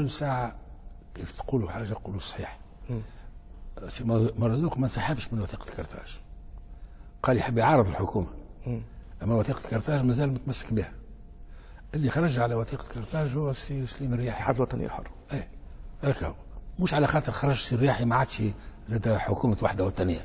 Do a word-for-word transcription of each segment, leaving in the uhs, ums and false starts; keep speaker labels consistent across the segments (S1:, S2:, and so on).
S1: كل ساعة كيف تقولوا حاجة قولوا صحيح. سي مرزوق ما انسحبش من وثيقة كرتاج، قال يحب يعارض الحكومة، أما وثيقة كرتاج مازال متمسك بها. اللي خرج على وثيقة كرتاج هو السي سليم الرياحي،
S2: الاتحاد الوطني الحر.
S1: ايه هكا هو، مش على خاطر خرج السي الرياحي ما عادش زاد حكومة وحدة وطنية.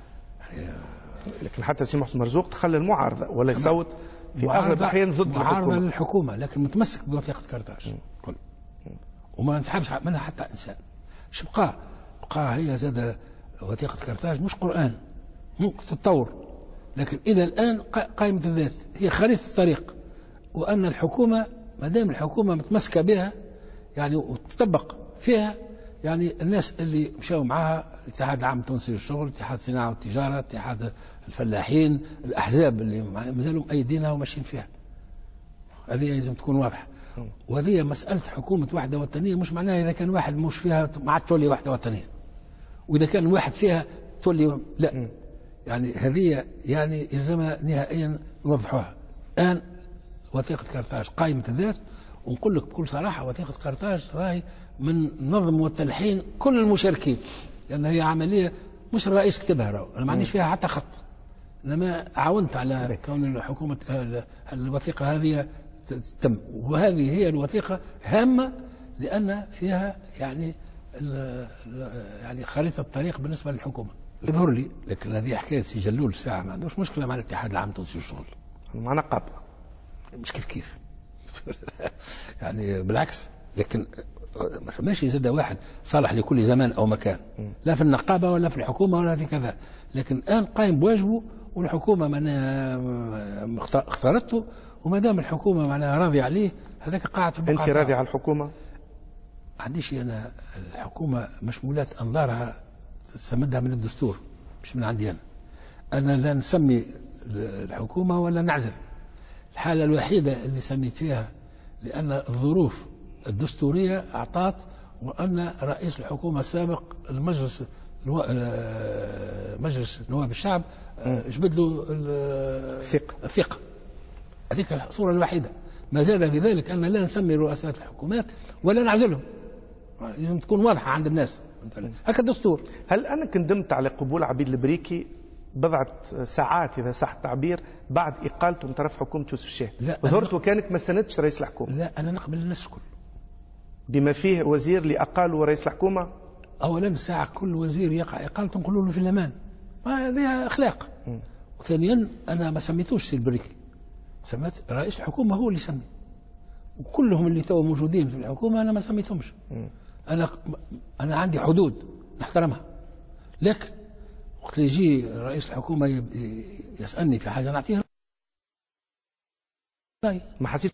S2: لكن حتى سي محسن مرزوق تخلى المعارضة ولا يصوت في أغلب الأحيان ضد الحكومة.
S1: معارضة للحكومة لكن متمسك بوثيقة كرتاج كل، وما انسحبش منها حتى إنسان. شو بقى؟ بقى هي زاد وثيقة كرتاج مش قرآن، ممكن تتطور، لكن إلى الآن قائمة الذات هي خريطة الطريق، وأن الحكومة ما دام الحكومة متمسكة بها يعني وتطبق فيها، يعني الناس اللي مشاو معها الاتحاد العام التونسي للشغل، اتحاد الصناعة والتجارة، اتحاد الفلاحين، الأحزاب اللي مازالوا مأيدينها وماشيين فيها، هذه لازم تكون واضحة. وهذه مسألة حكومة وحدة وطنية مش معناها إذا كان واحد مش فيها ما عاد تولي وحدة وطنية، وإذا كان واحد فيها تولي لا. يعني هذه يعني يلزمها نهائيا نوضحوها. الآن وثيقة كرتاج قائمة الذات، ونقول لك بكل صراحة وثيقة كرتاج راهي من نظم وتلحين كل المشاركين، لأن هي عملية مش الرئيس كتبها، راهو أنا ما عنديش فيها حتى خط، إنما عاونت على كون الحكومة الوثيقة هذه تتم، وهذه هي الوثيقة هامة لأن فيها يعني يعني خريطة الطريق بالنسبة للحكومة. يظهر لي، لكن هذه حكاية سي جلول الساعة ما عندوش مشكلة مع الاتحاد العام التونسي للشغل،
S2: مع نقابة
S1: مش كيف كيف يعني بالعكس، لكن ماشي زاد واحد صالح لكل زمان أو مكان، لا في النقابة ولا في الحكومة ولا في كذا، لكن الآن قائم بواجبه، والحكومة معناها اختارته، وما دام الحكومة معناها راضية عليه هذاك قاعد في البقعة.
S2: أنت راضي على الحكومة؟
S1: عنديش أنا الحكومة مشمولات أنظارها تستمدها من الدستور مش من عندي أنا. أنا لا نسمي الحكومة ولا نعزل. الحالة الوحيدة اللي سميت فيها لأن الظروف الدستورية أعطت، وأن رئيس الحكومة السابق المجلس الو... مجلس نواب الشعب جبد له
S2: الثقة
S1: الثقة. هذيك الصورة الوحيدة. ما زال بذلك أن لا نسمي رؤساء الحكومات ولا نعزلهم، لازم تكون واضحة عند الناس هكا الدستور.
S2: هل أنك ندمت على قبول عبيد البريكي بضعة ساعات إذا صح التعبير بعد إقالته من طرف حكومة يوسف الشاه؟ ظهرت وكانك ما استندتش رئيس الحكومة.
S1: لا أنا نقبل الناس الكل
S2: بما فيه وزير اللي أقاله رئيس الحكومة.
S1: أولا ساعة كل وزير يقع إقالته نقولوا له في الأمان، هذه أخلاق. وثانيا أنا ما سميتوش سي البريكي، سميت رئيس الحكومة هو اللي سمي، وكلهم اللي تو موجودين في الحكومة أنا ما سميتهمش. أنا أنا عندي حدود نحترمها، لكن وقت اللي يجي رئيس الحكومة يسألني في حاجة نعطيه رأي.
S2: ما حسيت